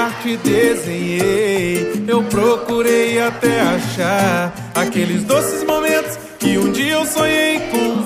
olhar te desenhei, eu procurei até achar aqueles doces momentos que um dia eu sonhei com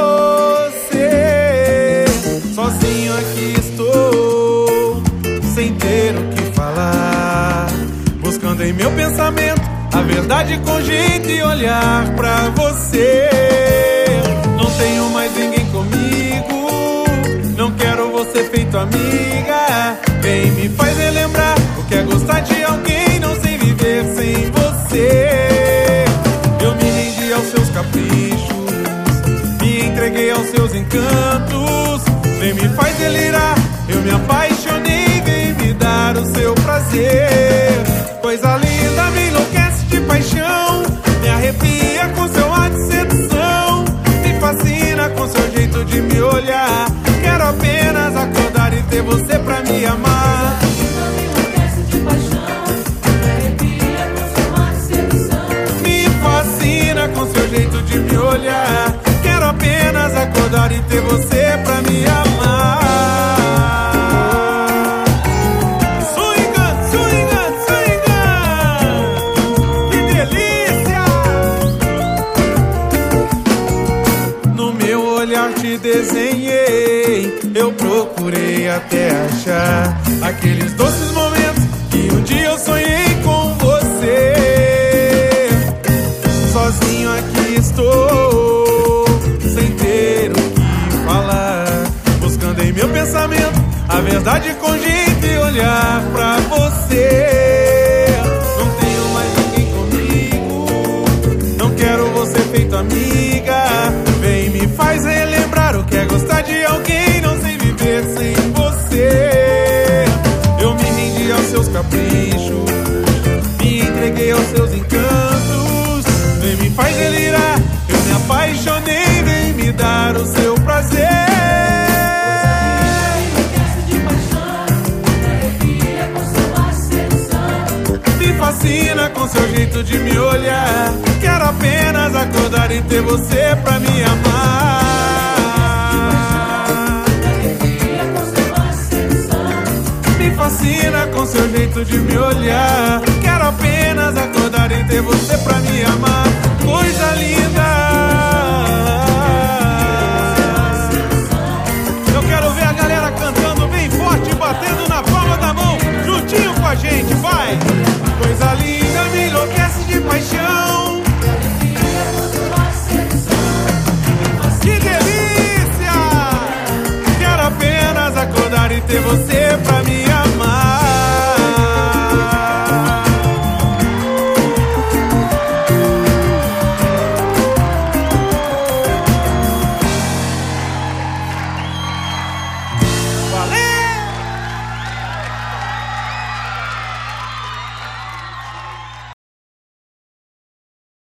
você. Sozinho aqui estou, sem ter o que falar, buscando em meu pensamento a verdade com jeito e olhar pra você. Não tenho mais ninguém comigo, não quero você feito amiga. Quem me faz relembrar o que é gostar de alguém, não sei viver sem você. Eu me rendi aos seus caprichos, me entreguei aos seus encantos. Vem me faz delirar, eu me apaixonei, vem me dar o seu prazer. Coisa linda, me enlouquece de paixão, me arrepia com seu ar de sedução, me fascina com seu jeito de me olhar. Quero apenas acordar e ter você pra me amar. Me enlouquece de paixão, me arrepia com seu ar de sedução, Me fascina com seu jeito de me olhar. Quero apenas acordar e ter você pra me amar. Swinga, swinga, swinga, que delícia! No meu olhar te desenhei, eu procurei até achar aqueles doces momentos que um dia eu sonhei com você. Sozinho aqui estou, sem ter o que falar, buscando em meu pensamento a verdade com jeito e olhar pra você. Não tenho mais ninguém comigo, não quero você feito amiga. Vem me faz relembrar o que é gostar de alguém, não sei viver sem você. Eu me rendi aos seus caprichos, me entreguei aos seus encantos. Vem me faz delirar, eu me apaixonei, vem me dar o seu prazer. me enlouquece de paixão, me arrepia com seu ar de sedução, Me fascina com seu jeito de me olhar. Quero apenas acordar e ter você pra me amar. me arrepia com seu ar de sedução, Me fascina com seu jeito de me olhar. Quero apenas acordar e ter você pra me amar. Coisa linda. Eu quero ver a galera cantando bem forte, batendo na palma da mão, juntinho com a gente, vai! Coisa linda, me enlouquece de paixão. arrepia com seu ar de sedução, Que delícia! Quero apenas acordar e ter você